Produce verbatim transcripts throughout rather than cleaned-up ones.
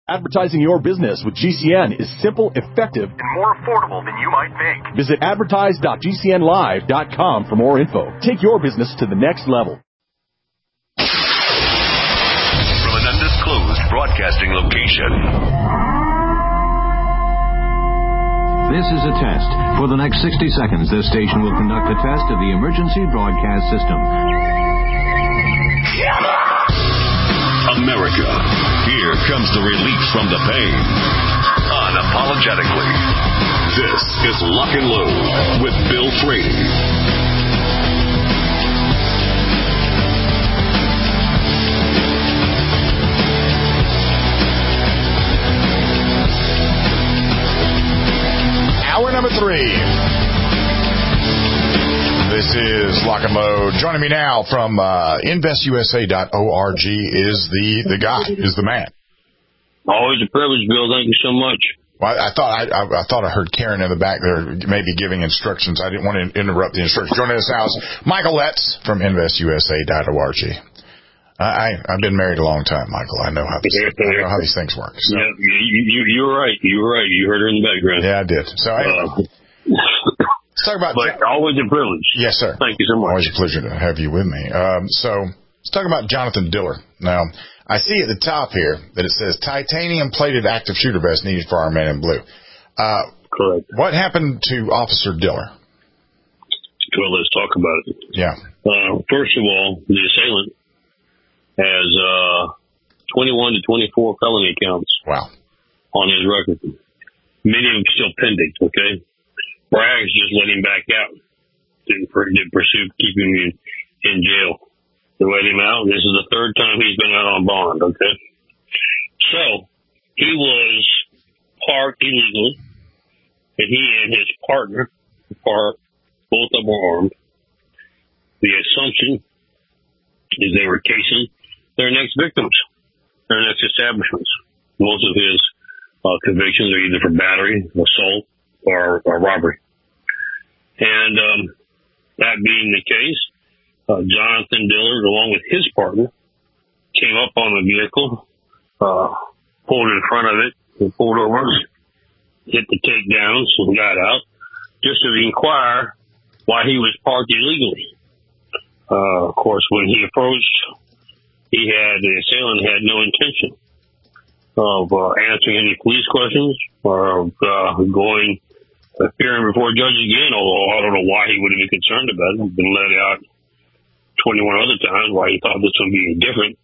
Advertising your business with G C N is simple, effective, and more affordable than you might think. Visit advertise dot g c n live dot com for more info. Take your business to the next level. From an undisclosed broadcasting location. This is a test. For the next sixty seconds, this station will conduct a test of the emergency broadcast system. America, here comes the relief from the pain. Unapologetically. This is Lock and Load with Bill Frady. Hour number three. This is Lock and Load. Joining me now from uh, invest u s a dot org is the, the guy, is the man. Always a privilege, Bill. Thank you so much. Well, I, I thought I, I, I thought I heard Karen in the back there maybe giving instructions. I didn't want to interrupt the instructions. Joining us now is Michael Letts from invest u s a dot org. I, I've been married a long time, Michael. I know how this, I know how these things work. So. Yeah, you, you, you're right. You're right. You heard her in the background. Yeah, I did. So anyway, uh, let's talk about. But jo- always a privilege. Yes, sir. Thank you so much. Always a pleasure to have you with me. Um, so let's talk about Jonathan Diller. Now, I see at the top here that it says titanium plated active shooter vest needed for our man in blue. Uh, Correct. What happened to Officer Diller? Well, let's talk about it. Yeah. Uh, first of all, the assailant has uh, twenty-one to twenty-four felony counts. Wow. On his record. Many of them still pending, okay? Bragg's just let him back out. Didn't, didn't pursue keeping him in, in jail. They let him out. This is the third time he's been out on bond, okay? So, he was parked illegally, and he and his partner were parked, both of them were armed. The assumption is they were casing their next victims, their next establishments. Most of his uh, convictions are either for battery, assault, or, or robbery. And um, that being the case, uh, Jonathan Diller, along with his partner, came up on the vehicle, uh, pulled in front of it, and pulled over, hit the takedowns, and got out, just to inquire why he was parked illegally. Uh, of course, when he approached, he had, the assailant had no intention of uh, answering any police questions or uh, going, appearing before a judge again, although I don't know why he would have been concerned about it. He's been let out twenty-one other times, why he thought this would be different.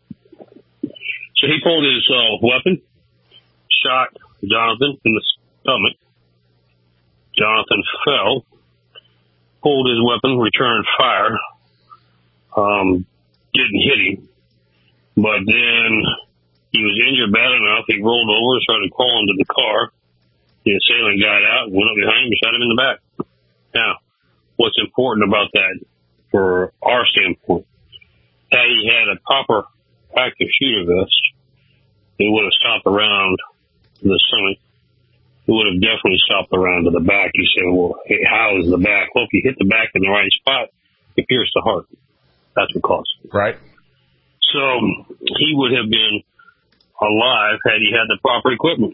So he pulled his uh, weapon, shot Jonathan in the stomach. Jonathan fell, pulled his weapon, returned fire, um, didn't hit him. But then he was injured bad enough, he rolled over and started crawling to the car. The assailant got out, went up behind him and shot him in the back. Now, what's important about that for our standpoint, had he had a proper active shooter vest, it would have stopped around the stomach. It would have definitely stopped around to the back. You say, well, hey, how is the back? Well, if you hit the back in the right spot, it pierced the heart. That's what caused it. Right. So he would have been alive had he had the proper equipment.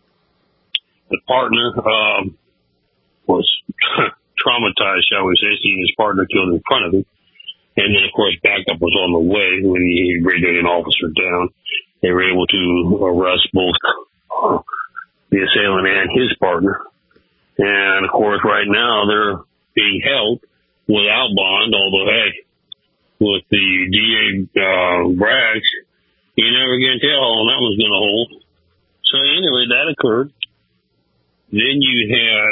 The partner um, was traumatized, shall we say, seeing his partner killed in front of him. And then, of course, backup was on the way when he radioed an officer down. They were able to arrest both uh, the assailant and his partner. And, of course, right now they're being held without bond, although, hey, with the D A uh, Braggs, you never can tell how long that was going to hold. So, anyway, that occurred. Then you had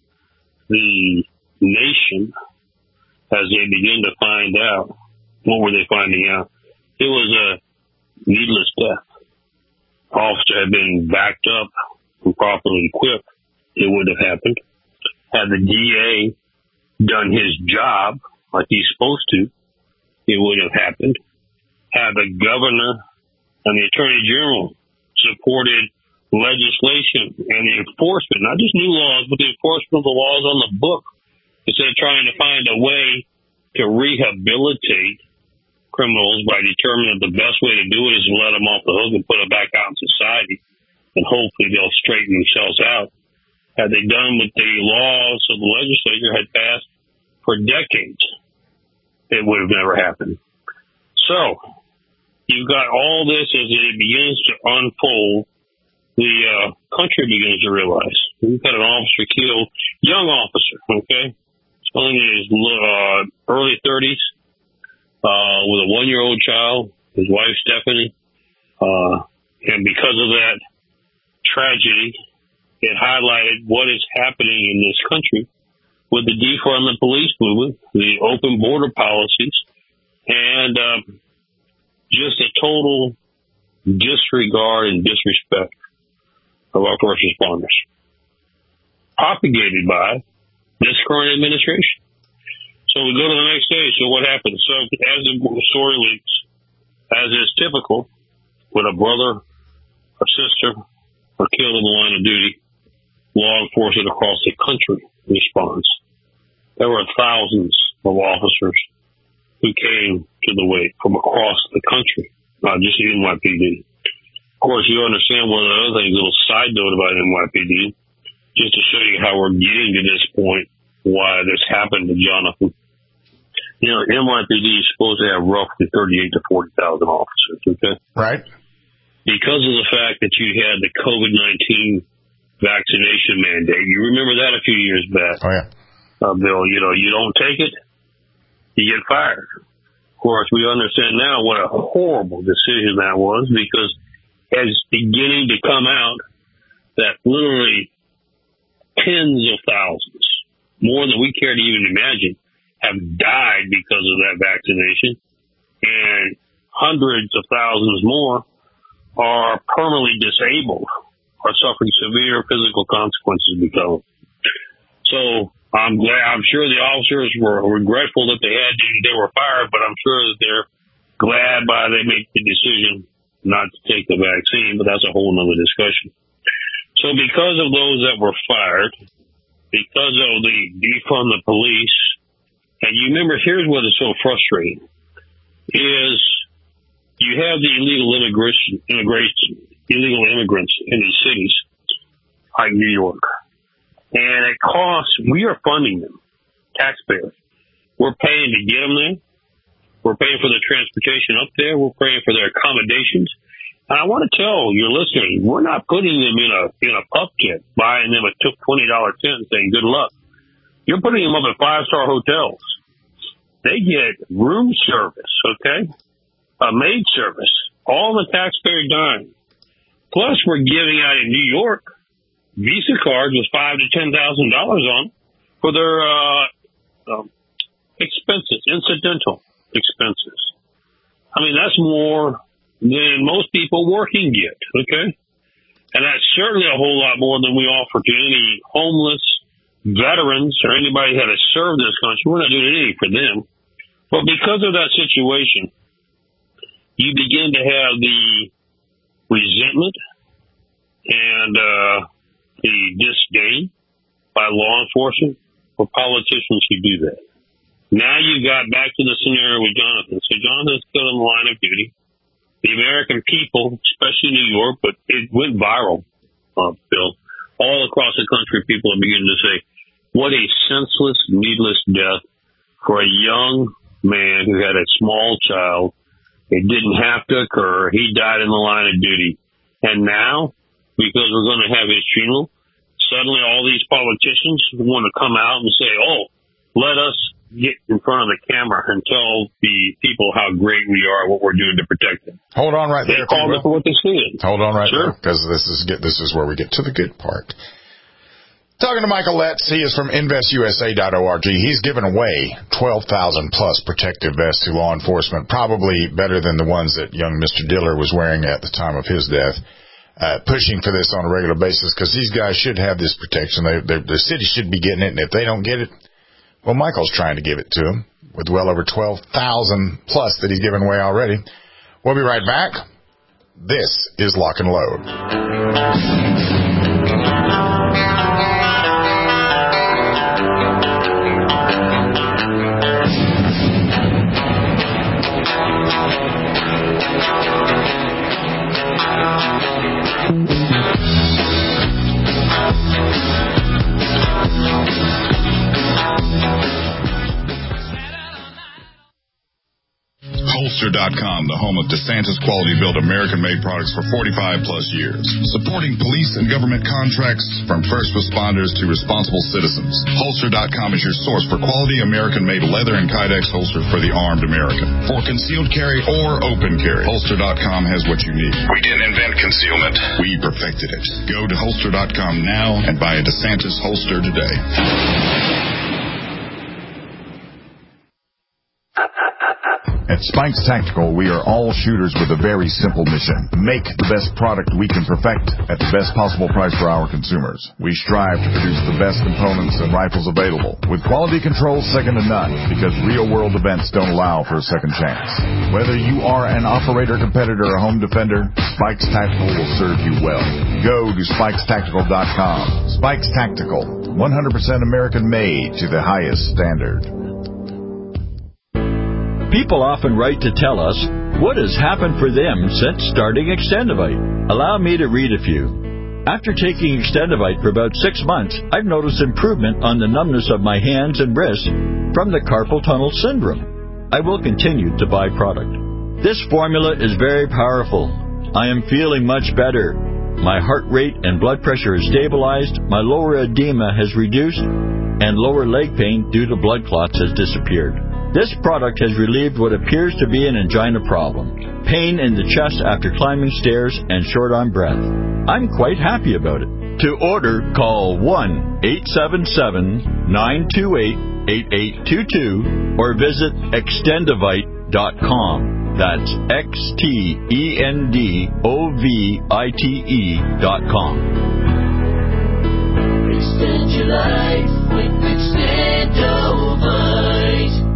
the nation, as they begin to find out, what were they finding out? It was a needless death. Officer had been backed up and properly equipped, it would have happened. Had the D A done his job like he's supposed to, it would have happened. Had the governor and the attorney general supported legislation and the enforcement, not just new laws, but the enforcement of the laws on the book, instead of trying to find a way to rehabilitate criminals by determining that the best way to do it is to let them off the hook and put them back out in society, and hopefully they'll straighten themselves out. Had they done what the laws of the legislature had passed for decades, it would have never happened. So, you've got all this as it begins to unfold. The uh, country begins to realize we've got an officer killed, young officer, okay, only in his uh, early thirties, uh, with a one-year-old child, his wife Stephanie, uh, and because of that tragedy, it highlighted what is happening in this country with the defund the police movement, the open border policies, and uh, just a total disregard and disrespect of our first responders, propagated by this current administration. So we go to the next stage. So what happens? So as the story leaks, as is typical, when a brother or sister are killed in the line of duty, law enforcement across the country responds. There were thousands of officers who came to the wake from across the country, not just the N Y P D. Of course, you understand one of the other things, a little side note about N Y P D, just to show you how we're getting to this point, why this happened to Jonathan. You know, N Y P D is supposed to have roughly thirty-eight to forty thousand officers, okay? Right. Because of the fact that you had the COVID nineteen vaccination mandate, you remember that a few years back. Oh, yeah. Uh, Bill, you know, you don't take it, you get fired. Of course, we understand now what a horrible decision that was, because it's beginning to come out that literally tens of thousands, more than we care to even imagine, have died because of that vaccination, and hundreds of thousands more are permanently disabled or suffering severe physical consequences because of it. So I'm glad, I'm sure the officers were regretful that they had to, they were fired, but I'm sure that they're glad by they make the decision not to take the vaccine, but that's a whole nother discussion. So because of those that were fired, because of the defund the police, and you remember, here's what is so frustrating, is you have the illegal immigration, immigration, illegal immigrants in these cities, like New York. And it costs, we are funding them, taxpayers. We're paying to get them there. We're paying for their transportation up there. We're paying for their accommodations. And I want to tell your listeners, we're not putting them in a in a pup kit, buying them a twenty dollars tent and saying good luck. You're putting them up at five-star hotels. They get room service, okay, a maid service, all the taxpayer dime. Plus, we're giving out in New York Visa cards with five to ten thousand dollars on for their uh, um, expenses, incidental expenses. I mean, that's more than most people working get, okay? And that's certainly a whole lot more than we offer to any homeless veterans or anybody that has served this country. We're not doing anything for them. But because of that situation, you begin to have the resentment and uh, the disdain by law enforcement for politicians who do that. Now you got back to the scenario with Jonathan. So Jonathan's still in the line of duty. The American people, especially New York, but it went viral, uh, Bill. All across the country, people are beginning to say, what a senseless, needless death for a young man who had a small child. It didn't have to occur. He died in the line of duty. And now, because we're going to have his funeral, suddenly all these politicians want to come out and say, oh, let us get in front of the camera and tell the people how great we are, what we're doing to protect them. Hold on right they there. Call it for what they see. Hold on right sure. there, because this is get this is where we get to the good part. Talking to Michael Letts, he is from invest U S A dot org. He's given away twelve thousand plus protective vests to law enforcement, probably better than the ones that young Mister Diller was wearing at the time of his death. Uh, pushing for this on a regular basis because these guys should have this protection. They, the city should be getting it, and if they don't get it, well, Michael's trying to give it to them with well over twelve thousand plus that he's given away already. We'll be right back. This is Lock and Load. Holster dot com, the home of DeSantis quality-built American-made products for forty-five plus years. Supporting police and government contracts from first responders to responsible citizens. Holster dot com is your source for quality American-made leather and Kydex holsters for the armed American. For concealed carry or open carry, Holster dot com has what you need. We didn't invent concealment. We perfected it. Go to Holster dot com now and buy a DeSantis holster today. At Spikes Tactical, we are all shooters with a very simple mission. Make the best product we can perfect at the best possible price for our consumers. We strive to produce the best components and rifles available, with quality control second to none, because real-world events don't allow for a second chance. Whether you are an operator, competitor, or home defender, Spikes Tactical will serve you well. Go to Spikes Tactical dot com. Spikes Tactical, one hundred percent American-made to the highest standard. People often write to tell us what has happened for them since starting Extendivite. Allow me to read a few. After taking Extendivite for about six months, I've noticed improvement on the numbness of my hands and wrists from the carpal tunnel syndrome. I will continue to buy product. This formula is very powerful. I am feeling much better. My heart rate and blood pressure is stabilized, my lower edema has reduced, and lower leg pain due to blood clots has disappeared. This product has relieved what appears to be an angina problem, pain in the chest after climbing stairs, and short on breath. I'm quite happy about it. To order, call one eight seven seven, nine two eight, eight eight two two or visit extendivite dot com. That's X T E N D O V I T E dot com. Extend your life with Extendivite.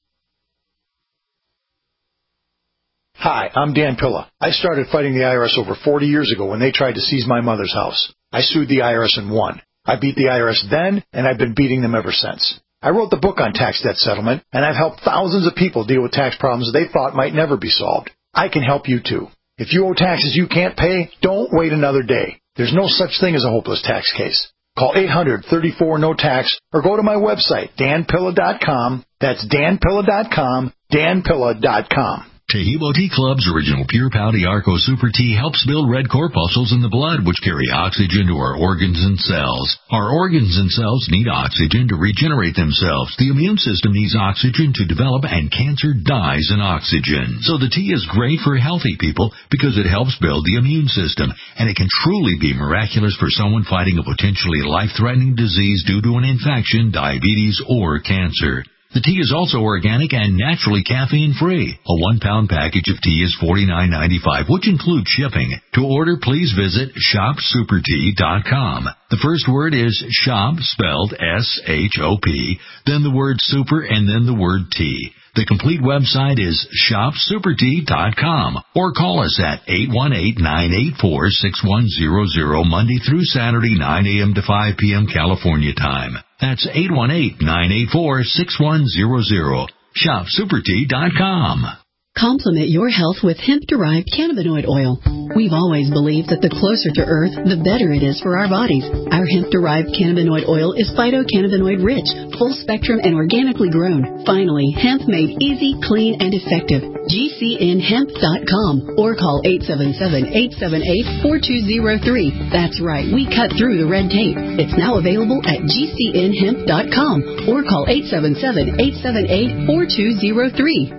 Hi, I'm Dan Pilla. I started fighting the I R S over forty years ago when they tried to seize my mother's house. I sued the I R S and won. I beat the I R S then, and I've been beating them ever since. I wrote the book on tax debt settlement, and I've helped thousands of people deal with tax problems they thought might never be solved. I can help you too. If you owe taxes you can't pay, don't wait another day. There's no such thing as a hopeless tax case. Call eight hundred, thirty-four, no tax or go to my website, dan pilla dot com. That's dan pilla dot com, dan pilla dot com. Tahibo Tea Club's original Pure Pouty Arco Super Tea helps build red corpuscles in the blood, which carry oxygen to our organs and cells. Our organs and cells need oxygen to regenerate themselves. The immune system needs oxygen to develop, and cancer dies in oxygen. So the tea is great for healthy people because it helps build the immune system, and it can truly be miraculous for someone fighting a potentially life-threatening disease due to an infection, diabetes, or cancer. The tea is also organic and naturally caffeine-free. A one-pound package of tea is forty-nine ninety-five, which includes shipping. To order, please visit shop super tea dot com. The first word is shop, spelled S H O P, then the word super, and then the word tea. The complete website is shop super tea dot com, or call us at eight one eight, nine eight four, six one zero zero Monday through Saturday, nine a.m. to five p.m. California time. That's eight one eight, nine eight four, six one zero zero. shop super tea dot com. Complement your health with hemp-derived cannabinoid oil. We've always believed that the closer to Earth, the better it is for our bodies. Our hemp-derived cannabinoid oil is phytocannabinoid-rich, full-spectrum, and organically grown. Finally, hemp made easy, clean, and effective. G C N hemp dot com or call eight seven seven, eight seven eight, four two zero three. That's right, we cut through the red tape. It's now available at G C N hemp dot com or call eight seven seven, eight seven eight, four two zero three.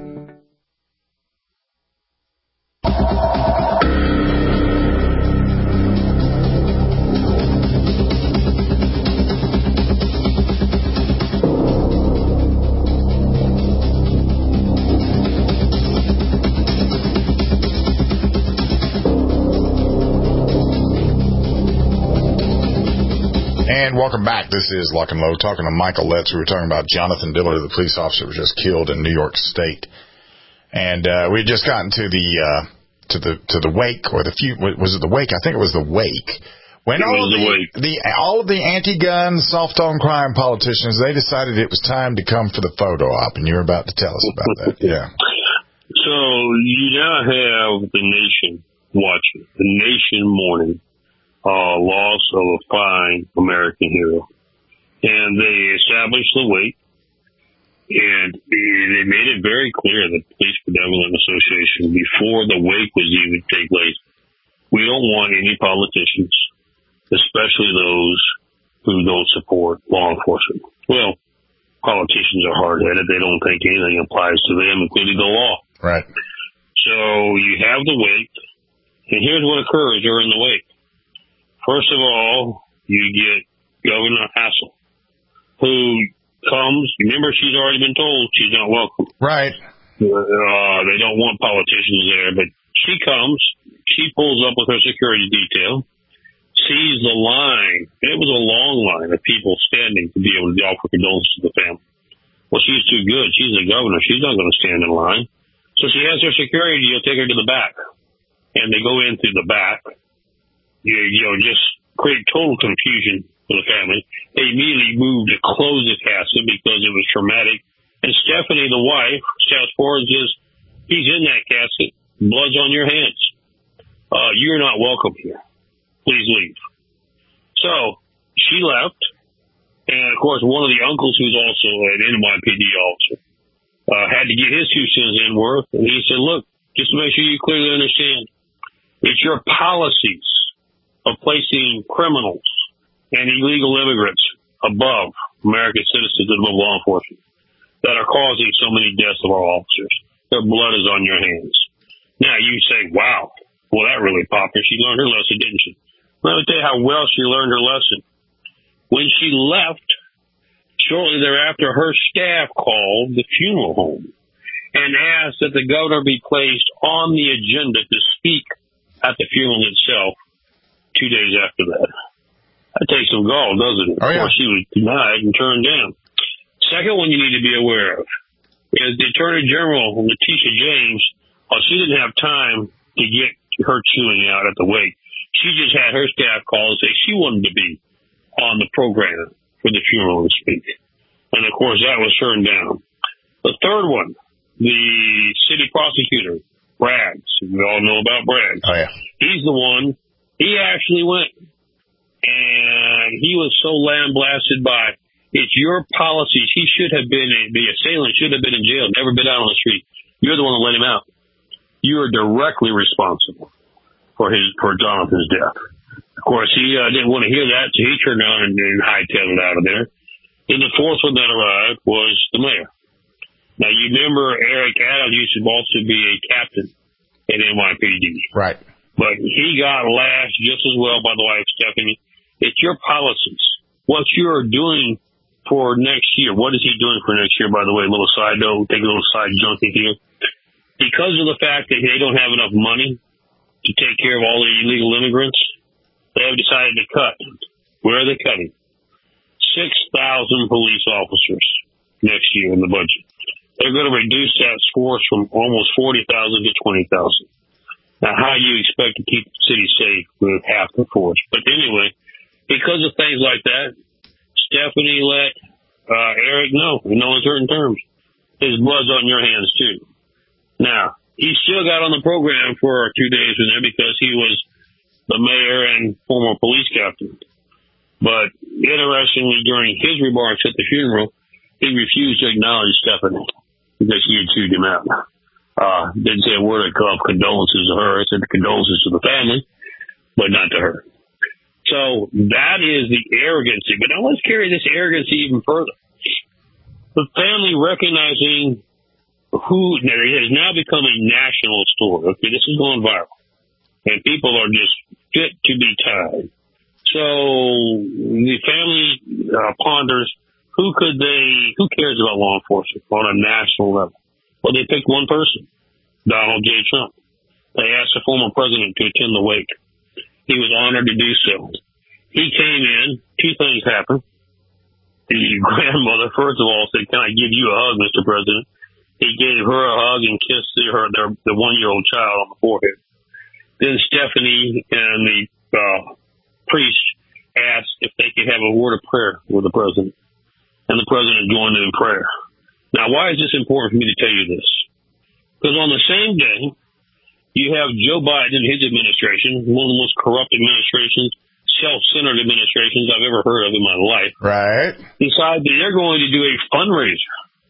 And welcome back. This is Lock and Load, talking to Michael Letts. We were talking about Jonathan Dillard, the police officer who was just killed in New York State. And uh, we had just gotten to the uh, to the to the wake, or the few, was it the wake? I think it was the wake. When all of the, the all of the anti-gun, soft-on crime politicians, they decided it was time to come for the photo op, and you're about to tell us about that. Yeah. So you now have the nation watching, the nation mourning. Uh, loss of a fine American hero. And they established the wake. And they made it very clear, the Police Benevolent Association, before the wake was even take place, we don't want any politicians, especially those who don't support law enforcement. Well, politicians are hard-headed. They don't think anything applies to them, including the law. Right. So you have the wake, and here's what occurs during the wake. First of all, you get Governor Hassel, who comes, remember, she's already been told she's not welcome. Right. Uh, they don't want politicians there, but she comes, she pulls up with her security detail, sees the line. It was a long line of people standing to be able to offer condolences to the family. Well, she's too good. She's the governor. She's not going to stand in line. So she has her security deal, take her to the back. And they go in through the back. You, you know, just create total confusion for the family. They immediately moved to close the casket because it was traumatic. And Stephanie, the wife, steps forward and says, he's in that casket. Blood's on your hands. Uh, you're not welcome here. Please leave. So she left. And, of course, one of the uncles, who's also an N Y P D officer, uh, had to get his two cents in worth. And he said, look, just to make sure you clearly understand, it's your policies of placing criminals and illegal immigrants above American citizens and above law enforcement that are causing so many deaths of our officers. Their blood is on your hands. Now, you say, wow, well, that really popped her. She learned her lesson, didn't she? Let me tell you how well she learned her lesson. When she left, shortly thereafter, her staff called the funeral home and asked that the governor be placed on the agenda to speak at the funeral itself two days after that. That takes some gall, doesn't it? Oh, yeah. Of course, she was denied and turned down. Second one you need to be aware of is the Attorney General, Letitia James. Oh, she didn't have time to get her chewing out at the wake. She just had her staff call and say she wanted to be on the program for the funeral and speak. And, of course, that was turned down. The third one, the city prosecutor, Braggs. We all know about Braggs. Oh, yeah. He's the one. He actually went. And he was so lambasted by, it's your policies. He should have been, the assailant should have been in jail, never been out on the street. You're the one that let him out. You are directly responsible for his, for Jonathan's death. Of course, he uh, didn't want to hear that, so he turned on and, and hightailed it out of there. Then the fourth one that arrived was the mayor. Now, you remember Eric Adams used to also be a captain at N Y P D. Right. But he got lashed just as well by the wife, Stephanie. It's your policies. What you're doing for next year. What is he doing for next year, by the way? A little side note, take a little side junkie here. Because of the fact that they don't have enough money to take care of all the illegal immigrants, they have decided to cut. Where are they cutting? six thousand police officers next year in the budget. They're going to reduce that force from almost forty thousand to twenty thousand. Now, how do you expect to keep the city safe with half the force? But anyway, because of things like that, Stephanie let uh, Eric know, in no uncertain terms, his blood's on your hands, too. Now, he still got on the program for two days with them because he was the mayor and former police captain. But interestingly, during his remarks at the funeral, he refused to acknowledge Stephanie because he had chewed him out. Uh, didn't say a word of condolences to her. It said condolences to the family, but not to her. So that is the arrogancy. But now let's carry this arrogancy even further. The family recognizing who it has now become a national story. Okay, this is going viral. And people are just fit to be tied. So the family uh, ponders, who could they, who cares about law enforcement on a national level? Well, they picked one person, Donald J. Trump. They asked the former president to attend the wake. He was honored to do so. He came in, two things happened. The grandmother, first of all, said, can I give you a hug, Mister President? He gave her a hug and kissed her, their, the one-year-old child on the forehead. Then Stephanie and the uh, priest asked if they could have a word of prayer with the president. And the president joined in prayer. Now, why is this important for me to tell you this? Because on the same day, you have Joe Biden and his administration, one of the most corrupt administrations, self-centered administrations I've ever heard of in my life. Right. Decide that they're going to do a fundraiser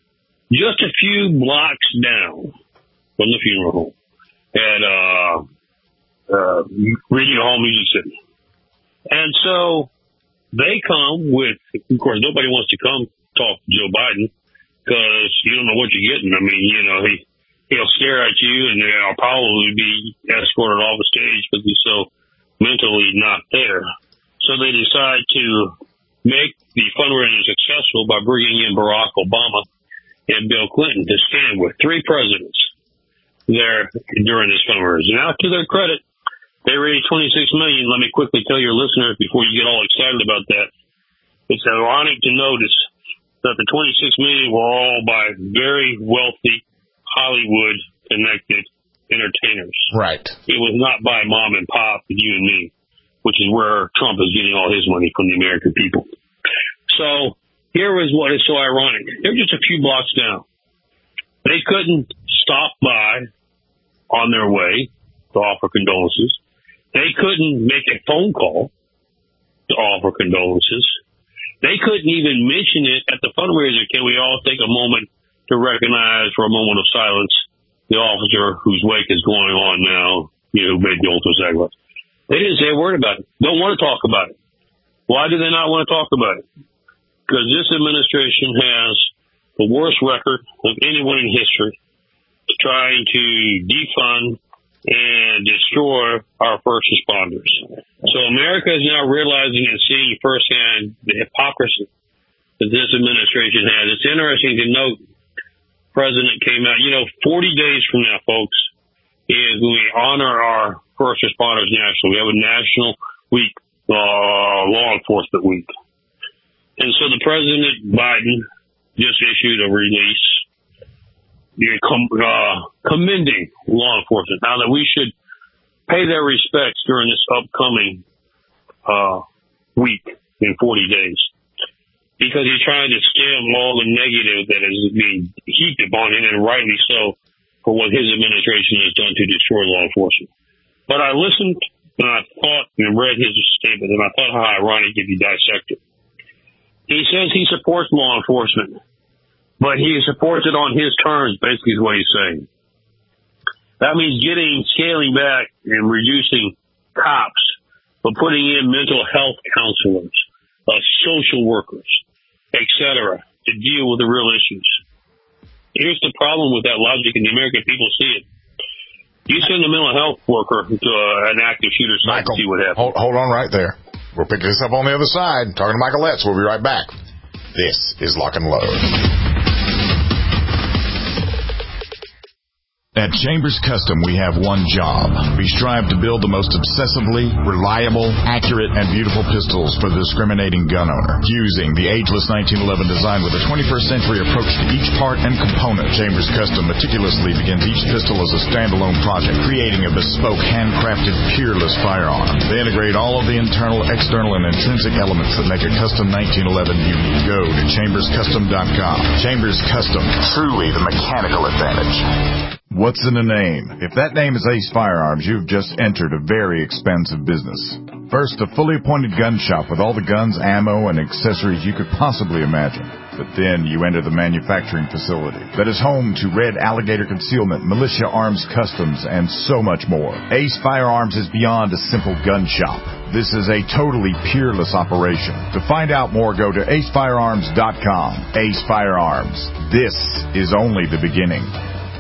just a few blocks down from the funeral home at uh, uh, Radio Hall Music City. And so they come with, of course, nobody wants to come talk to Joe Biden because you don't know what you're getting. I mean, you know, he, he'll stare at you and they'll probably be escorted off the stage because he's so mentally not there. So they decide to make the fundraiser successful by bringing in Barack Obama and Bill Clinton to stand with three presidents there during this fundraiser. Now, to their credit, they raised twenty-six million dollars. Let me quickly tell your listeners before you get all excited about that. It's ironic to notice that the twenty-six million dollars were all by very wealthy, Hollywood-connected entertainers. Right. It was not by mom and pop, you and me, which is where Trump is getting all his money from the American people. So here is what is so ironic. They're just a few blocks down. They couldn't stop by on their way to offer condolences. They couldn't make a phone call to offer condolences. They couldn't even mention it at the fundraiser. Can we all take a moment to recognize for a moment of silence the officer whose wake is going on now, you know, who made the ultimate sacrifice? They didn't say a word about it. Don't want to talk about it. Why do they not want to talk about it? Because this administration has the worst record of anyone in history trying to defund and destroy our first responders. So America is now realizing and seeing firsthand the hypocrisy that this administration has. It's interesting to note, the president came out, you know, forty days from now, folks, is when we honor our first responders nationally. We have a national week, uh, law enforcement week. And so the President Biden just issued a release uh, commending law enforcement. Now that we should pay their respects during this upcoming uh, week in forty days. Because he's trying to stem all the negative that is being heaped upon him, and rightly so, for what his administration has done to destroy law enforcement. But I listened and I thought and read his statement, and I thought how ironic if you dissect it. He says he supports law enforcement, but he supports it on his terms, basically is what he's saying. That means getting, scaling back and reducing cops, but putting in mental health counselors, uh, social workers, et cetera, to deal with the real issues. Here's the problem with that logic, and the American people see it. You send a mental health worker to uh, an active shooter site to see what happens. Hold, hold on right there. We'll pick this up on the other side. Talking to Michael Letts. We'll be right back. This is Lock and Load. At Chambers Custom, we have one job. We strive to build the most obsessively reliable, accurate, and beautiful pistols for the discriminating gun owner. Using the ageless nineteen eleven design with a twenty-first century approach to each part and component, Chambers Custom meticulously begins each pistol as a standalone project, creating a bespoke, handcrafted, peerless firearm. They integrate all of the internal, external, and intrinsic elements that make a custom nineteen eleven unique. Go to chambers custom dot com. Chambers Custom, truly the mechanical advantage. What's in a name? If that name is Ace Firearms, you've just entered a very expensive business. First, a fully appointed gun shop with all the guns, ammo, and accessories you could possibly imagine. But then you enter the manufacturing facility that is home to Red Alligator Concealment, Militia Arms Customs, and so much more. Ace Firearms is beyond a simple gun shop. This is a totally peerless operation. To find out more, go to ace firearms dot com. Ace Firearms. This is only the beginning.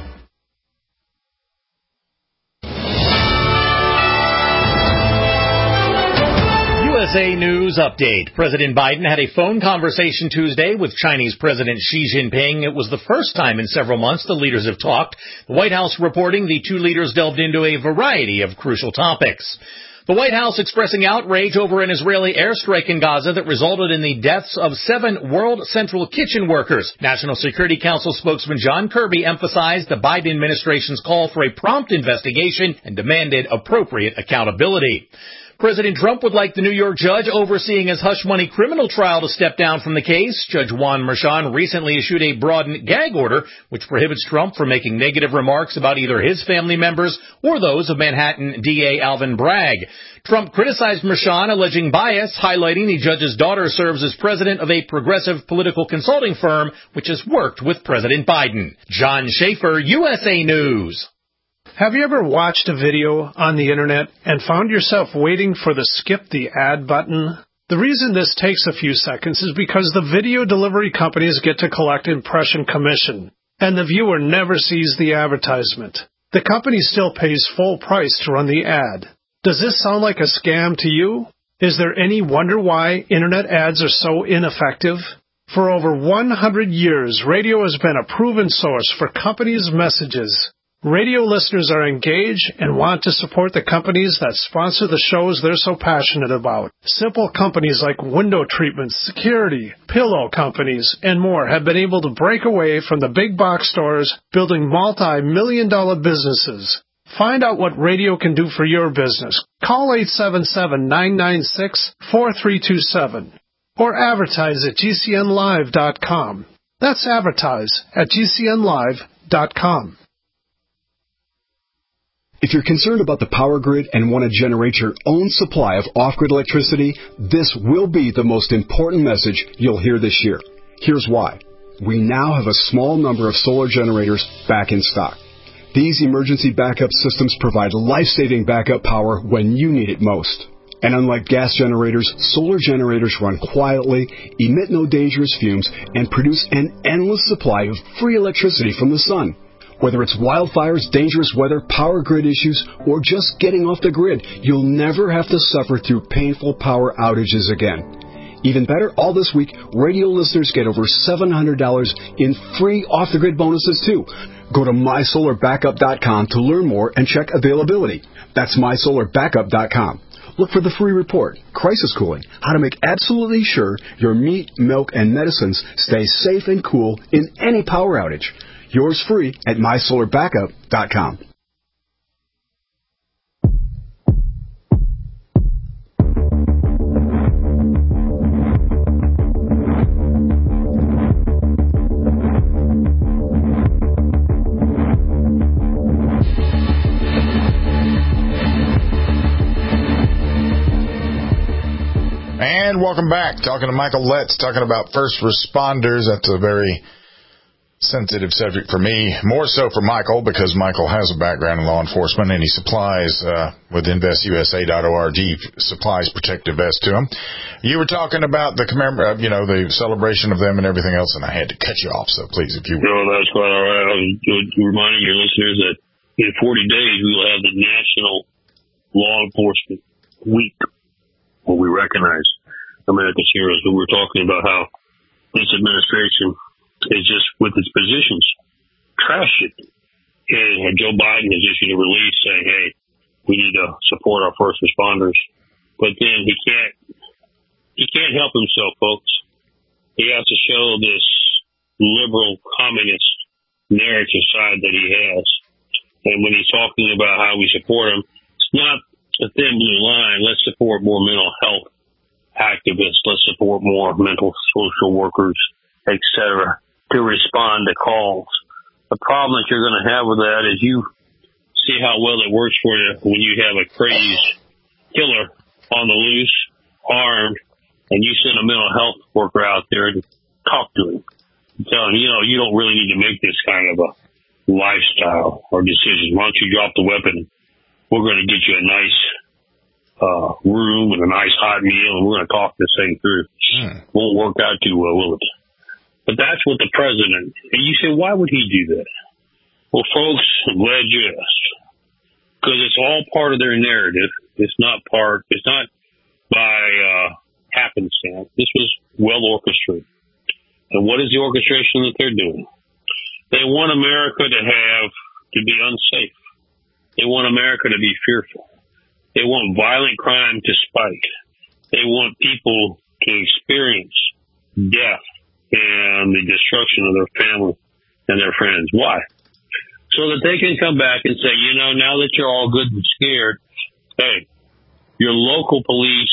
U S A News Update. President Biden had a phone conversation Tuesday with Chinese President Xi Jinping. It was the first time in several months the leaders have talked. The White House reporting the two leaders delved into a variety of crucial topics. The White House expressing outrage over an Israeli airstrike in Gaza that resulted in the deaths of seven World Central Kitchen workers. National Security Council spokesman John Kirby emphasized the Biden administration's call for a prompt investigation and demanded appropriate accountability. President Trump would like the New York judge overseeing his hush money criminal trial to step down from the case. Judge Juan Merchan recently issued a broadened gag order, which prohibits Trump from making negative remarks about either his family members or those of Manhattan D A Alvin Bragg. Trump criticized Merchan, alleging bias, highlighting the judge's daughter serves as president of a progressive political consulting firm, which has worked with President Biden. John Schaefer, U S A News. Have you ever watched a video on the internet and found yourself waiting for the skip the ad button? The reason this takes a few seconds is because the video delivery companies get to collect impression commission, and the viewer never sees the advertisement. The company still pays full price to run the ad. Does this sound like a scam to you? Is there any wonder why internet ads are so ineffective? For over one hundred years, radio has been a proven source for companies' messages. Radio listeners are engaged and want to support the companies that sponsor the shows they're so passionate about. Simple companies like window treatments, security, pillow companies, and more have been able to break away from the big box stores, building multi-million dollar businesses. Find out what radio can do for your business. Call eight seven seven, nine nine six, four three two seven or advertise at G C N live dot com. That's advertise at G C N live dot com. If you're concerned about the power grid and want to generate your own supply of off-grid electricity, this will be the most important message you'll hear this year. Here's why. We now have a small number of solar generators back in stock. These emergency backup systems provide life-saving backup power when you need it most. And unlike gas generators, solar generators run quietly, emit no dangerous fumes, and produce an endless supply of free electricity from the sun. Whether it's wildfires, dangerous weather, power grid issues, or just getting off the grid, you'll never have to suffer through painful power outages again. Even better, all this week, radio listeners get over seven hundred dollars in free off-the-grid bonuses, too. Go to my solar backup dot com to learn more and check availability. That's my solar backup dot com. Look for the free report, Crisis Cooling, how to make absolutely sure your meat, milk, and medicines stay safe and cool in any power outage. Yours free at my solar backup dot com. And welcome back. Talking to Michael Letts, talking about first responders. That's a very sensitive subject for me, more so for Michael, because Michael has a background in law enforcement and he supplies uh, with invest U S A dot org supplies protective vests to him. You were talking about the commemor- you know, the celebration of them and everything else, and I had to cut you off. So please, if you no, that's quite all right. I was reminding your listeners that in forty days we will have the National Law Enforcement Week, where we recognize America's heroes. We were talking about how this administration is just, with its positions, trash it. And Joe Biden has issued a release saying, hey, we need to support our first responders. But then he can't, he can't help himself, folks. He has to show this liberal communist narrative side that he has. And when he's talking about how we support him, it's not a thin blue line. Let's support more mental health activists. Let's support more mental social workers, et cetera, to respond to calls. The problem that you're going to have with that is you see how well it works for you when you have a crazed killer on the loose, armed, and you send a mental health worker out there to talk to him. Tell him, you know, you don't really need to make this kind of a lifestyle or decision. Why don't you drop the weapon? We're going to get you a nice uh room and a nice hot meal, and we're going to talk this thing through. Hmm. Won't work out too well, will it? But that's what the president, and you say, why would he do that? Well, folks, I'm glad you asked. Because it's all part of their narrative. It's not part, it's not by uh, happenstance. This was well orchestrated. And what is the orchestration that they're doing? They want America to have, to be unsafe. They want America to be fearful. They want violent crime to spike. They want people to experience death and the destruction of their family and their friends. Why? So that they can come back and say, you know, now that you're all good and scared, hey, Your local police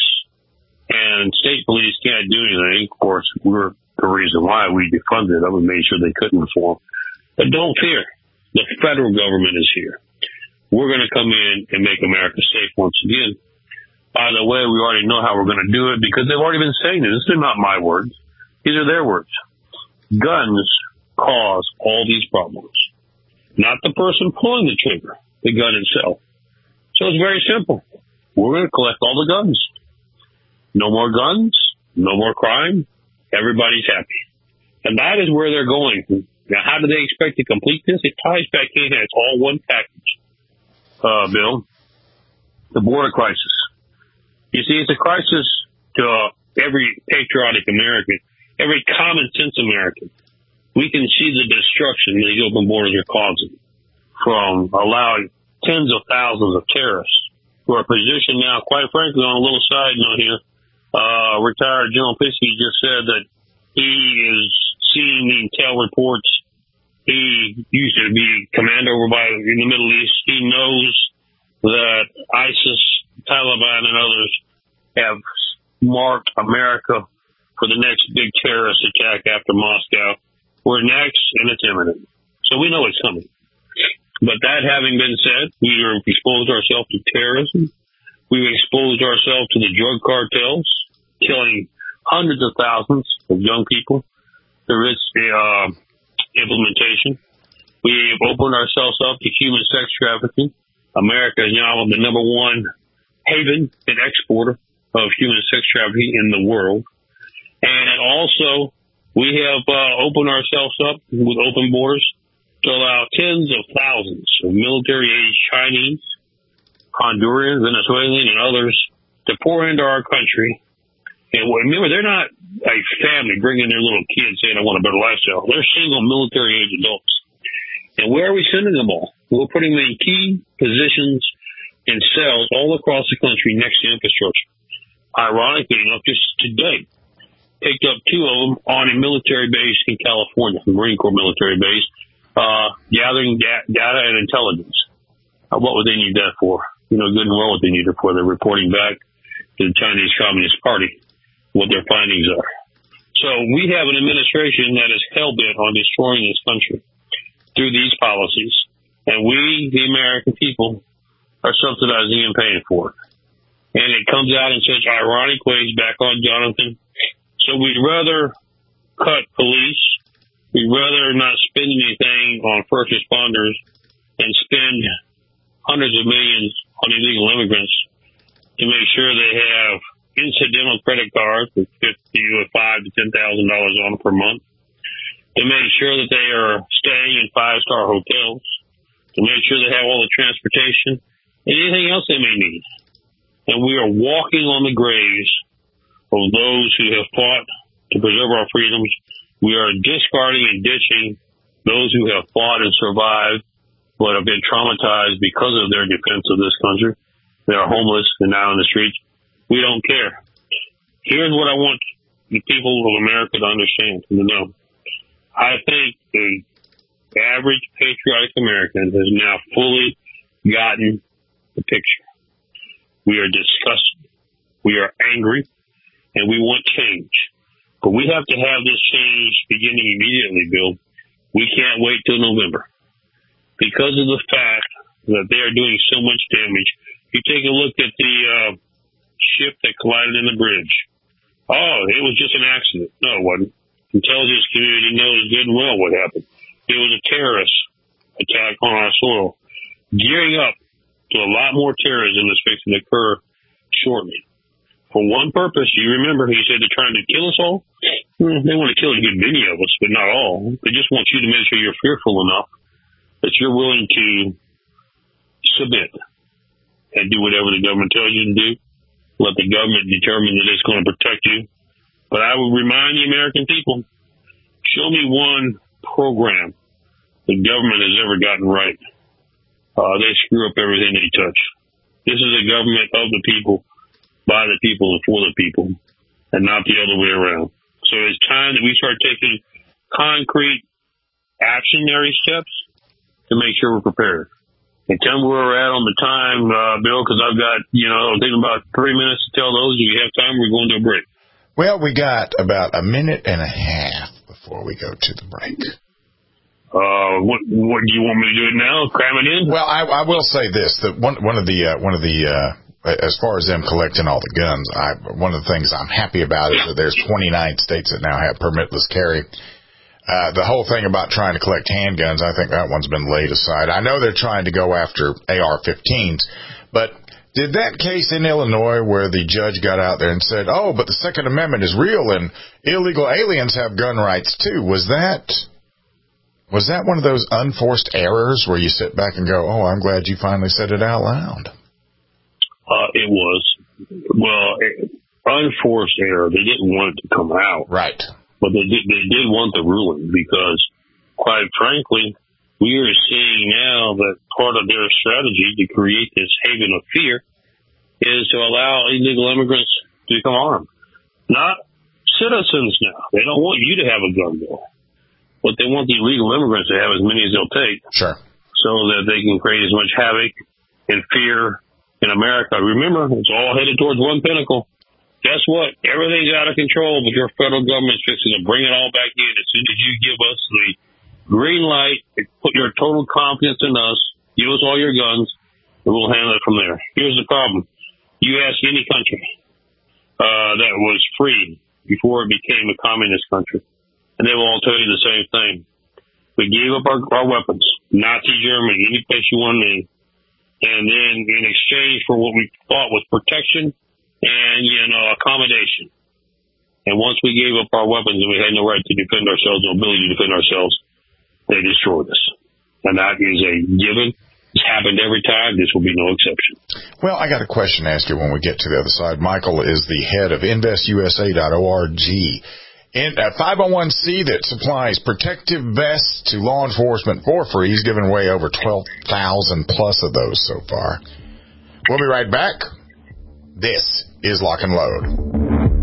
and state police can't do anything. Of course, we're the reason why we defunded them and made sure they couldn't perform. But don't fear. The federal government is here. We're going to come in and make America safe once again. By the way, we already know how we're going to do it because they've already been saying this. These are not my words. These are their words. Guns cause all these problems. Not the person pulling the trigger, the gun itself. So it's very simple. We're going to collect all the guns. No more guns, no more crime. Everybody's happy. And that is where they're going. Now, how do they expect to complete this? It ties back in. It's all one package, uh, Bill. The border crisis. You see, it's a crisis to uh, every patriotic American, every common sense American. We can see the destruction these open borders are causing from allowing tens of thousands of terrorists who are positioned now, quite frankly, on a little side note here. Uh, retired General Piskey just said that he is seeing the intel reports. He used to be commander over by in the Middle East. He knows that ISIS, Taliban, and others have marked America for the next big terrorist attack after Moscow. We're next, and it's imminent. So we know it's coming. But that having been said, we have exposed ourselves to terrorism. We've exposed ourselves to the drug cartels, killing hundreds of thousands of young people. There is a uh, implementation. We've opened ourselves up to human sex trafficking. America is now the number one haven and exporter of human sex trafficking in the world. And also, we have uh, opened ourselves up with open borders to allow tens of thousands of military-aged Chinese, Honduran, Venezuelan, and others to pour into our country. And remember, they're not a family bringing their little kids saying, I want a better lifestyle. They're single military-aged adults. And where are we sending them all? We're putting them in key positions in cells all across the country next to infrastructure. Ironically enough, just today, picked up two of them on a military base in California, a Marine Corps military base, uh, gathering da- data and intelligence. Uh, what would they need that for? You know, good and well what they need it for. They're reporting back to the Chinese Communist Party what their findings are. So we have an administration that is hell-bent on destroying this country through these policies, and we, the American people, are subsidizing and paying for it. And it comes out in such ironic ways back on Jonathan. So we'd rather cut police. We'd rather not spend anything on first responders and spend hundreds of millions on illegal immigrants to make sure they have incidental credit cards with fifty or five to ten thousand dollars on per month, to make sure that they are staying in five star hotels, to make sure they have all the transportation and anything else they may need. And we are walking on the graves of those who have fought to preserve our freedoms. We are discarding and ditching those who have fought and survived but have been traumatized because of their defense of this country. They are homeless and now in the streets. We don't care. Here's what I want the people of America to understand and to know. I think the average patriotic American has now fully gotten the picture. We are disgusted. We are angry. And we want change. But we have to have this change beginning immediately, Bill. We can't wait till November. Because of the fact that they are doing so much damage. You take a look at the uh, ship that collided in the bridge. Oh, it was just an accident. No, it wasn't. Intelligence community knows good and well what happened. It was a terrorist attack on our soil. Gearing up to a lot more terrorism is fixing to occur shortly. For one purpose, you remember he said they're trying to kill us all? Well, they want to kill a good many of us, but not all. They just want you to make sure you're fearful enough that you're willing to submit and do whatever the government tells you to do. Let the government determine that it's going to protect you. But I would remind the American people, show me one program the government has ever gotten right. Uh, they screw up everything they touch. This is a government of the people, by the people, and for the people, and not the other way around. So it's time that we start taking concrete actionary steps to make sure we're prepared. And tell me where we're at on the time, uh, Bill, because I've got, you know, taking about three minutes to tell those. If you have time, we're going to a break. Well, we got about a minute and a half before we go to the break. Uh, what, what do you want me to do now? Cram it in? Well, I, I will say this, that one, one of the, uh, one of the, uh, as far as them collecting all the guns, I, one of the things I'm happy about is that there's twenty-nine states that now have permitless carry. Uh, the whole thing about trying to collect handguns, I think that one's been laid aside. I know they're trying to go after A R fifteens, but did that case in Illinois where the judge got out there and said, oh, but the Second Amendment is real and illegal aliens have gun rights too, was that... Was that one of those unforced errors where you sit back and go, oh, I'm glad you finally said it out loud? Uh, it was. Well, it, unforced error. They didn't want it to come out. Right. But they did, they did want the ruling because, quite frankly, we are seeing now that part of their strategy to create this haven of fear is to allow illegal immigrants to become armed. Not citizens now. They don't want you to have a gun bill. But they want the illegal immigrants to have as many as they'll take. Sure. So that they can create as much havoc and fear in America. Remember, it's all headed towards one pinnacle. Guess what? Everything's out of control, but your federal government's fixing to bring it all back in as soon as you give us the green light, put your total confidence in us, give us all your guns, and we'll handle it from there. Here's the problem. You ask any country uh, that was free before it became a communist country, and they will all tell you the same thing. We gave up our, our weapons, Nazi Germany, any place you want to name. And then in exchange for what we thought was protection and, you know, accommodation. And once we gave up our weapons and we had no right to defend ourselves, no ability to defend ourselves, they destroyed us. And that is a given. It's happened every time. This will be no exception. Well, I got a question to ask you when we get to the other side. Michael is the head of invest U S A dot org. In a five oh one c that supplies protective vests to law enforcement for free. He's given away over twelve thousand plus of those so far. We'll be right back. This is Lock and Load.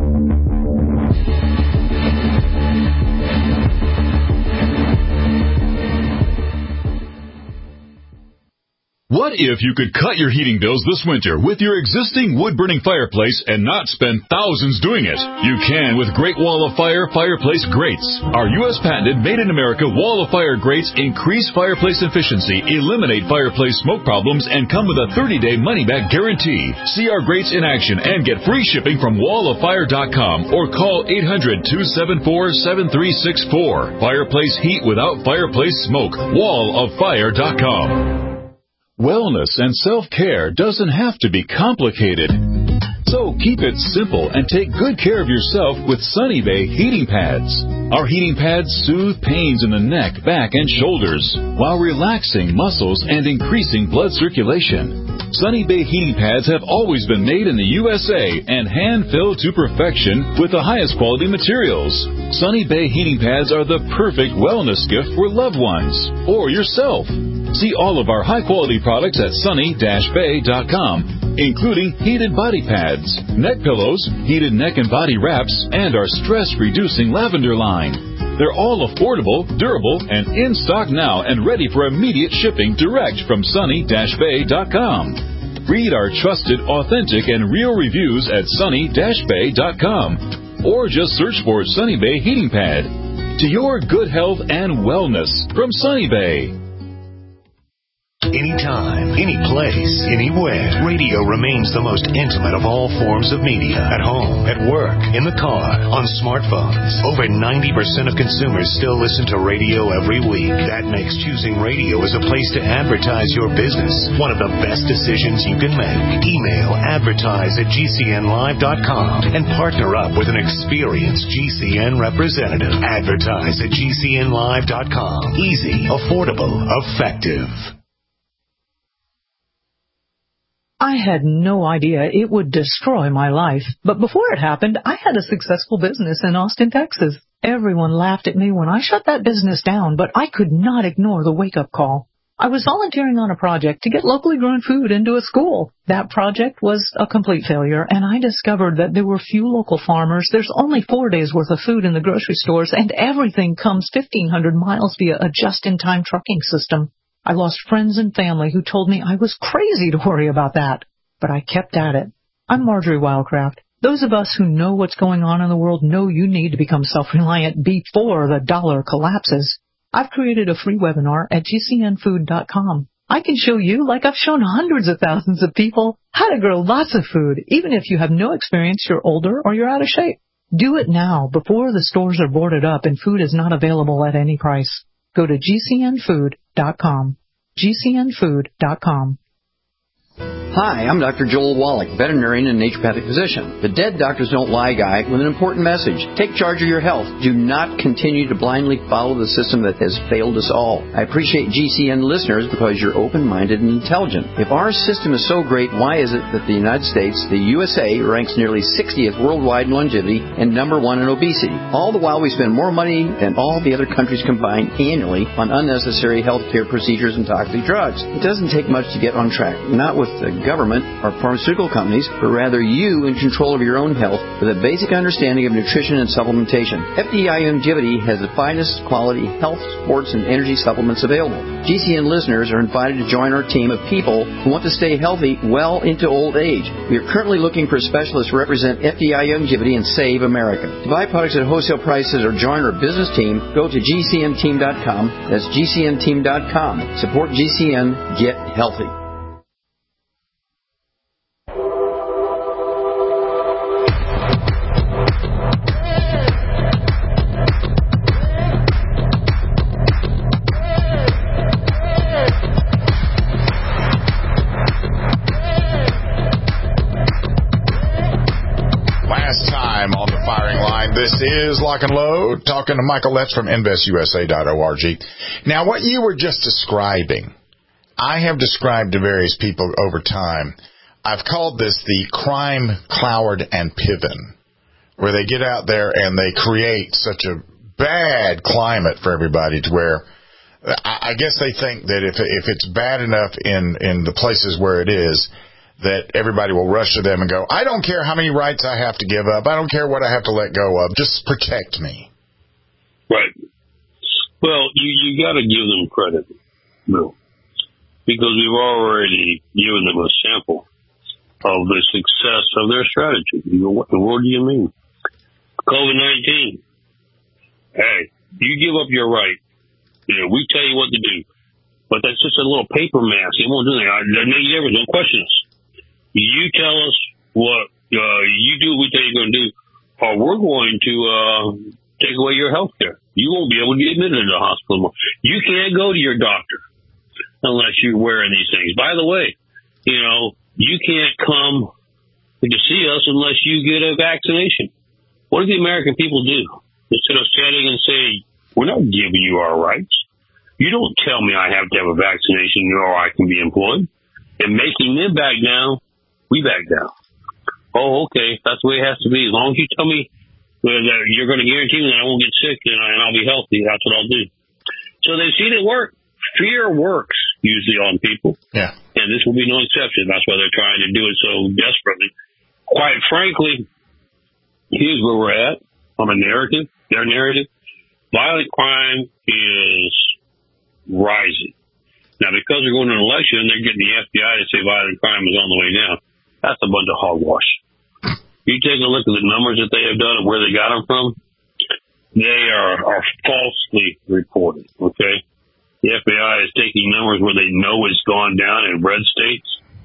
What if you could cut your heating bills this winter with your existing wood-burning fireplace and not spend thousands doing it? You can with Great Wall of Fire Fireplace Grates. Our U S patented made-in-America Wall of Fire grates increase fireplace efficiency, eliminate fireplace smoke problems, and come with a thirty-day money-back guarantee. See our grates in action and get free shipping from wall of fire dot com or call eight hundred, two seven four, seven three six four. Fireplace heat without fireplace smoke. wall of fire dot com. Wellness and self-care doesn't have to be complicated. So keep it simple and take good care of yourself with Sunny Bay heating pads. Our heating pads soothe pains in the neck, back, and shoulders while relaxing muscles and increasing blood circulation. Sunny Bay heating pads have always been made in the U S A and hand-filled to perfection with the highest quality materials. Sunny Bay heating pads are the perfect wellness gift for loved ones or yourself. See all of our high-quality products at sunny dash bay dot com, including heated body pads, neck pillows, heated neck and body wraps, and our stress-reducing lavender line. They're all affordable, durable, and in stock now and ready for immediate shipping direct from sunny dash bay dot com. Read our trusted, authentic, and real reviews at sunny dash bay dot com or just search for Sunny Bay Heating Pad. To your good health and wellness from Sunny Bay. Anytime, any place, anywhere, radio remains the most intimate of all forms of media. At home, at work, in the car, on smartphones. Over ninety percent of consumers still listen to radio every week. That makes choosing radio as a place to advertise your business one of the best decisions you can make. Email advertise at G C N live dot com and partner up with an experienced G C N representative. Advertise at G C N live dot com. Easy, affordable, effective. I had no idea it would destroy my life, but before it happened, I had a successful business in Austin, Texas. Everyone laughed at me when I shut that business down, but I could not ignore the wake-up call. I was volunteering on a project to get locally grown food into a school. That project was a complete failure, and I discovered that there were few local farmers, there's only four days' worth of food in the grocery stores, and everything comes fifteen hundred miles via a just-in-time trucking system. I lost friends and family who told me I was crazy to worry about that. But I kept at it. I'm Marjorie Wildcraft. Those of us who know what's going on in the world know you need to become self-reliant before the dollar collapses. I've created a free webinar at G C N food dot com. I can show you, like I've shown hundreds of thousands of people, how to grow lots of food, even if you have no experience, you're older, or you're out of shape. Do it now, before the stores are boarded up and food is not available at any price. Go to G C N food dot com. G C N food dot com. Hi, I'm Doctor Joel Wallach, veterinarian and naturopathic physician. The Dead Doctors Don't Lie guy with an important message. Take charge of your health. Do not continue to blindly follow the system that has failed us all. I appreciate G C N listeners because you're open-minded and intelligent. If our system is so great, why is it that the United States, the U S A, ranks nearly sixtieth worldwide in longevity and number one in obesity? All the while we spend more money than all the other countries combined annually on unnecessary health care procedures and toxic drugs. It doesn't take much to get on track. Not with the government or pharmaceutical companies, but rather you in control of your own health with a basic understanding of nutrition and supplementation. F D I Longevity has the finest quality health, sports, and energy supplements available. G C N listeners are invited to join our team of people who want to stay healthy well into old age. We are currently looking for specialists to represent F D I Longevity and Save America. To buy products at wholesale prices or join our business team, go to G C N team dot com. That's G C N team dot com. Support G C N. Get healthy. This is Lock and Load, talking to Michael Letts from Invest U S A dot org. Now, what you were just describing, I have described to various people over time. I've called this the crime, Cloward, and Piven, where they get out there and they create such a bad climate for everybody to where I guess they think that if if it's bad enough in, in the places where it is, that everybody will rush to them and go, I don't care how many rights I have to give up. I don't care what I have to let go of. Just protect me. Right. Well, you, you got to give them credit, Bill, because we've already given them a sample of the success of their strategy. You know, what the world do you mean? COVID nineteen. Hey, you give up your right. You know, we tell you what to do. But that's just a little paper mask. It won't do anything. I, I never don't question us. You tell us what uh, you do, we tell you you're going to do, or we're going to uh, take away your health care. You won't be able to be admitted to the hospital. You can't go to your doctor unless you're wearing these things. By the way, you know, you can't come to see us unless you get a vaccination. What do the American people do? Instead of standing and saying, we're not giving you our rights. You don't tell me I have to have a vaccination or I can be employed. And making them back down, we back down. Oh, okay. That's the way it has to be. As long as you tell me that you're going to guarantee me that I won't get sick and I'll be healthy, that's what I'll do. So they've seen it work. Fear works usually on people. Yeah. And this will be no exception. That's why they're trying to do it so desperately. Quite frankly, here's where we're at on a narrative, their narrative. Violent crime is rising. Now, because they're going to an election, they're getting the F B I to say violent crime is on the way down. That's a bunch of hogwash. You take a look at the numbers that they have done and where they got them from, they are, are falsely reported, okay? The F B I is taking numbers where they know it's gone down in red states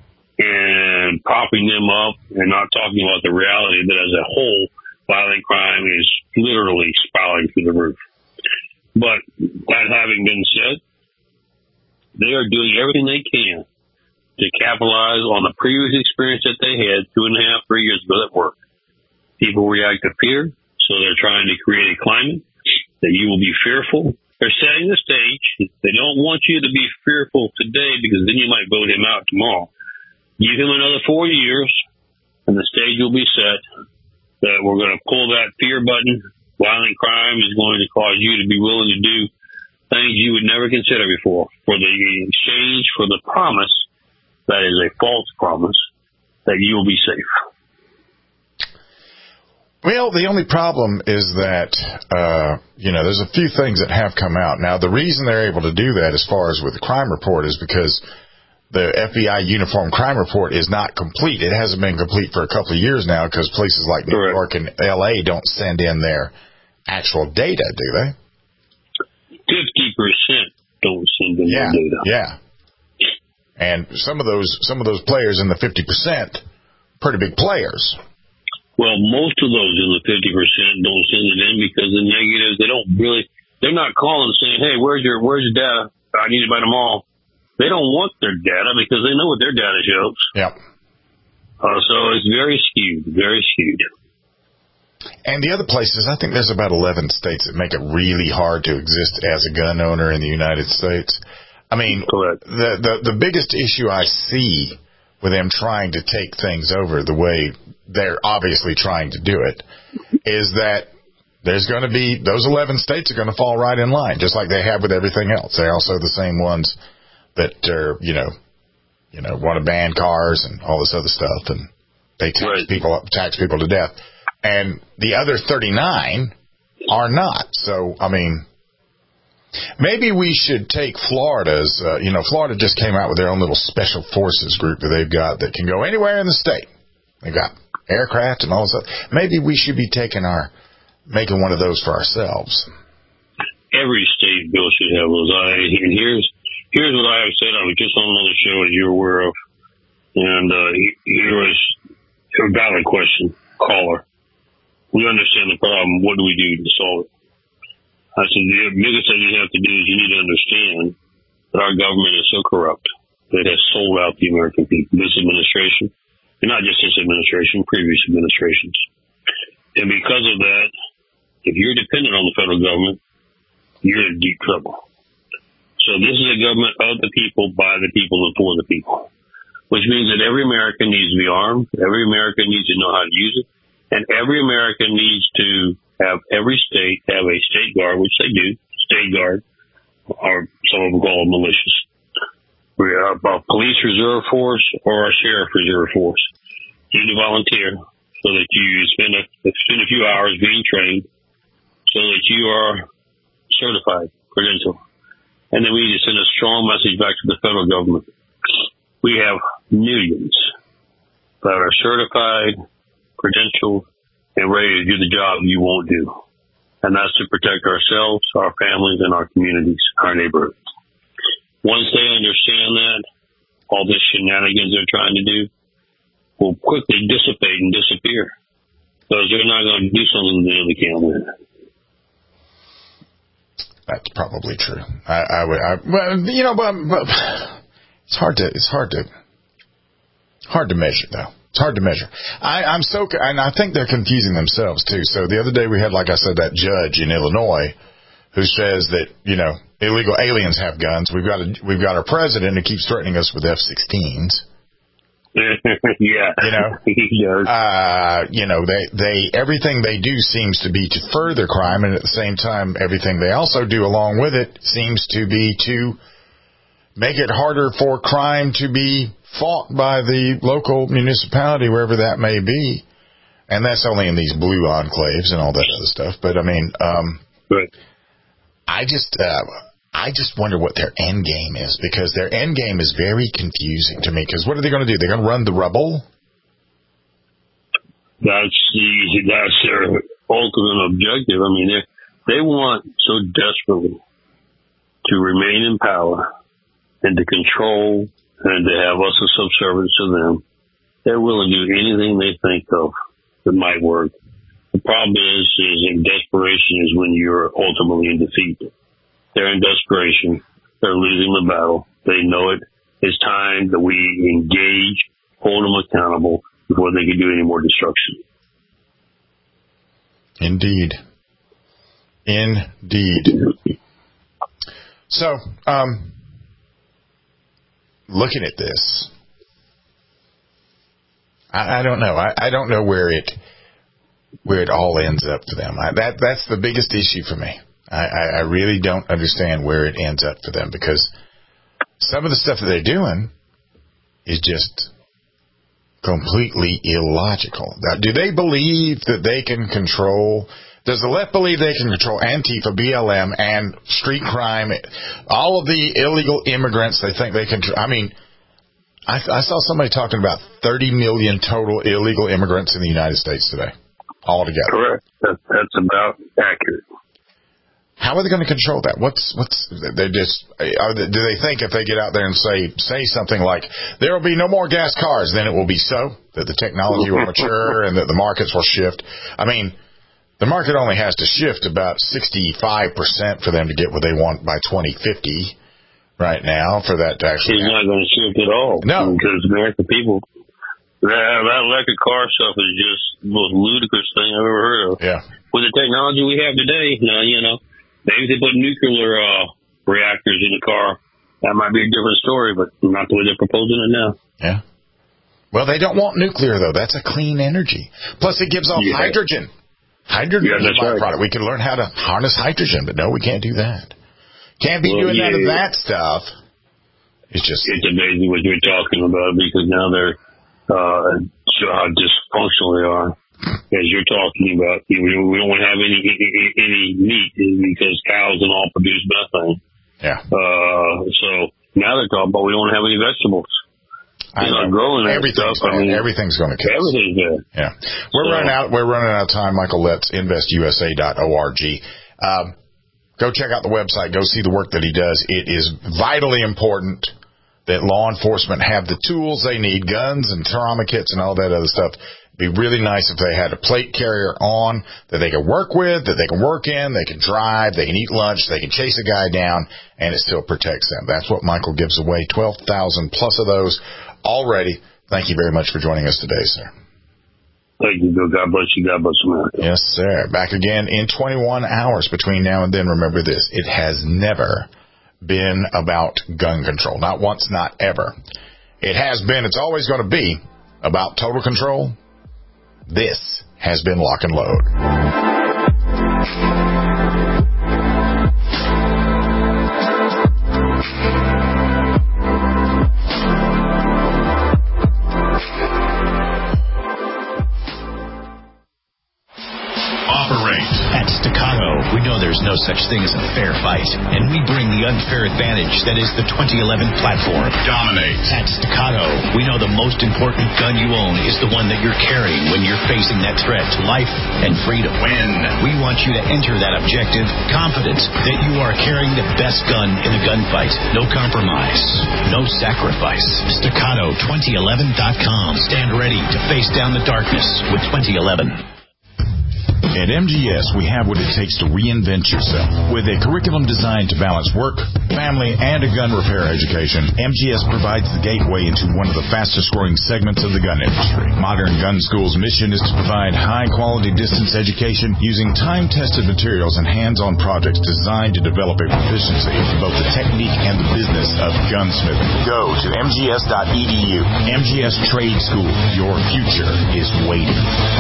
and popping them up and not talking about the reality that as a whole, violent crime is literally spiraling through the roof. But that having been said, they are doing everything they can to capitalize on the previous experience that they had two and a half, three years ago that worked. People react to fear, so they're trying to create a climate that you will be fearful. They're setting the stage. They don't want you to be fearful today because then you might vote him out tomorrow. Give him another four years, and the stage will be set that we're going to pull that fear button. Violent crime is going to cause you to be willing to do things you would never consider before for the exchange for the promise that is a false promise that you will be safe. Well, the only problem is that, uh, you know, there's a few things that have come out. Now, the reason they're able to do that as far as with the crime report is because the F B I Uniform Crime Report is not complete. It hasn't been complete for a couple of years now because places like New York and L A don't send in their actual data, do they? fifty percent don't send in yeah, their data. Yeah. And some of those some of those players in the fifty percent, pretty big players. Well, most of those in the fifty percent don't send it in because the negatives, they don't really, they're not calling saying, hey, where's your where's your data? I need it by tomorrow. They don't want their data because they know what their data shows. Yep. Uh, so it's very skewed, very skewed. And the other places, I think there's about eleven states that make it really hard to exist as a gun owner in the United States. I mean, Correct. the, the the biggest issue I see with them trying to take things over the way they're obviously trying to do it is that there's going to be, those eleven states are going to fall right in line, just like they have with everything else. They're also the same ones that are, you know, you know, want to ban cars and all this other stuff, and they tax right. people tax people to death. And the other thirty-nine are not. So, I mean, maybe we should take Florida's, uh, you know, Florida just came out with their own little special forces group that they've got that can go anywhere in the state. They got aircraft and all this stuff. Maybe we should be taking our, making one of those for ourselves. Every state bill should have those. I, and here's, Here's what I have said. I was just on another show that you're aware of, and uh, here was a valid question, caller. We understand the problem. What do we do to solve it? I said the biggest thing you have to do is you need to understand that our government is so corrupt that it has sold out the American people. This administration, and not just this administration, previous administrations. And because of that, if you're dependent on the federal government, you're in deep trouble. So this is a government of the people, by the people, and for the people, which means that every American needs to be armed, every American needs to know how to use it, and every American needs to have every state have a state guard, which they do, state guard, or some of them call them militias. We have a police reserve force or a sheriff reserve force. You need to volunteer so that you spend a, spend a few hours being trained so that you are certified, credentialed. And then we need to send a strong message back to the federal government. We have millions that are certified, credentialed, and ready to do the job you won't do. And that's to protect ourselves, our families, and our communities, our neighborhoods. Once they understand that, all this shenanigans they're trying to do will quickly dissipate and disappear. Because they're not going to do something that they can't win. That's probably true. I, I would, I, well, you know, but, but it's hard to, it's hard to, hard to measure though. It's hard to measure. I, I'm so, and I think they're confusing themselves too. So the other day we had, like I said, that judge in Illinois who says that, you know, illegal aliens have guns. We've got a, we've got our president who keeps threatening us with F sixteens. Yeah. You know, he does. Uh, you know, they, they, everything they do seems to be to further crime, and at the same time, everything they also do along with it seems to be to make it harder for crime to be fought by the local municipality, wherever that may be. And that's only in these blue enclaves and all that other stuff. But I mean, um, right. I just, uh, I just wonder what their end game is, because their end game is very confusing to me. Because what are they going to do? They're going to run the rubble? That's the that's their ultimate objective. I mean, they they want so desperately to remain in power and to control and to have us as subservients to them. They're willing to do anything they think of that might work. The problem is, is in desperation is when you're ultimately in defeat. They're in desperation. They're losing the battle. They know it. It's time that we engage, hold them accountable before they can do any more destruction. Indeed. Indeed. So, um, looking at this, I, I don't know. I, I don't know where it where it all ends up for them. I, that that's the biggest issue for me. I, I really don't understand where it ends up for them, because some of the stuff that they're doing is just completely illogical. Now, do they believe that they can control... Does the left believe they can control Antifa, B L M, and street crime, all of the illegal immigrants they think they can... I mean, I, I saw somebody talking about thirty million total illegal immigrants in the United States today, altogether. Correct. That, that's about accurate. How are they going to control that? What's what's they just are they, do they think if they get out there and say say something like there will be no more gas cars, then it will be so, that the technology will mature and that the markets will shift? I mean, the market only has to shift about sixty-five percent for them to get what they want by twenty fifty right now for that to actually. It's not going to shift at all. No, because American people, that, that electric car stuff is just the most ludicrous thing I've ever heard of. Yeah. With the technology we have today, now you know. Maybe they put nuclear uh, reactors in the car. That might be a different story, but not the way they're proposing it now. Yeah. Well, they don't want nuclear, though. That's a clean energy. Plus, it gives off yeah. hydrogen. Hydrogen yeah, is a byproduct. Right. We can learn how to harness hydrogen, but no, we can't do that. Can't be well, doing yeah, none of that stuff. It's just... It's amazing what you're talking about, because now they're uh, show how dysfunctional they are. As you're talking about, you know, we don't have any any meat because cows and all produce methane. Yeah. Uh, so now they're talking about we don't have any vegetables. They're not growing that everything's stuff. Going, I mean, everything's going to kill. Everything's there. Yeah. We're so, running out. We're running out of time. Michael Letts, invest U S A dot org. Um, go check out the website. Go see the work that he does. It is vitally important that law enforcement have the tools they need, guns and trauma kits and all that other stuff. It'd be really nice if they had a plate carrier on that they can work with, that they can work in, they can drive, they can eat lunch, they can chase a guy down, and it still protects them. That's what Michael gives away, twelve thousand plus of those already. Thank you very much for joining us today, sir. Thank you, Bill. God bless you. God bless America. Yes, sir. Back again in twenty-one hours. Between now and then, remember this. It has never been about gun control. Not once, not ever. It has been, it's always going to be about total control. This has been Lock and Load. At Staccato, we know there's no such thing as a fair fight, and we bring the unfair advantage that is the twenty eleven platform. Dominate. At Staccato, we know the most important gun you own is the one that you're carrying when you're facing that threat to life and freedom. Win. We want you to enter that objective confident that you are carrying the best gun in the gunfight. No compromise. No sacrifice. Staccato twenty eleven dot com. Stand ready to face down the darkness with twenty eleven. At M G S, we have what it takes to reinvent yourself. With a curriculum designed to balance work, family, and a gun repair education, M G S provides the gateway into one of the fastest-growing segments of the gun industry. Modern Gun School's mission is to provide high-quality distance education using time-tested materials and hands-on projects designed to develop a proficiency in both the technique and the business of gunsmithing. Go to M G S dot E D U. M G S Trade School. Your future is waiting.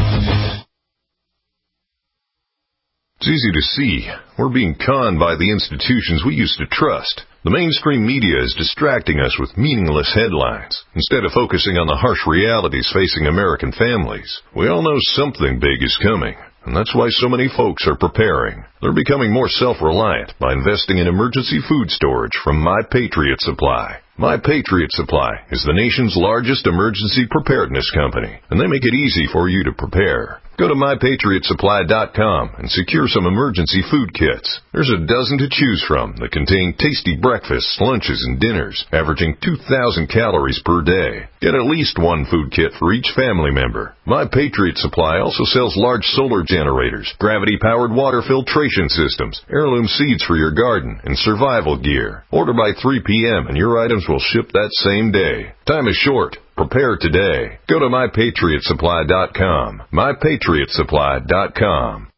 It's easy to see. We're being conned by the institutions we used to trust. The mainstream media is distracting us with meaningless headlines, instead of focusing on the harsh realities facing American families. We all know something big is coming, and that's why so many folks are preparing. They're becoming more self-reliant by investing in emergency food storage from My Patriot Supply. My Patriot Supply is the nation's largest emergency preparedness company, and they make it easy for you to prepare. Go to my patriot supply dot com and secure some emergency food kits. There's a dozen to choose from that contain tasty breakfasts, lunches, and dinners, averaging two thousand calories per day. Get at least one food kit for each family member. My Patriot Supply also sells large solar generators, gravity-powered water filtration systems, heirloom seeds for your garden, and survival gear. Order by three p.m. and your items will ship that same day. Time is short. Prepare today. Go to my patriot supply dot com. my patriot supply dot com.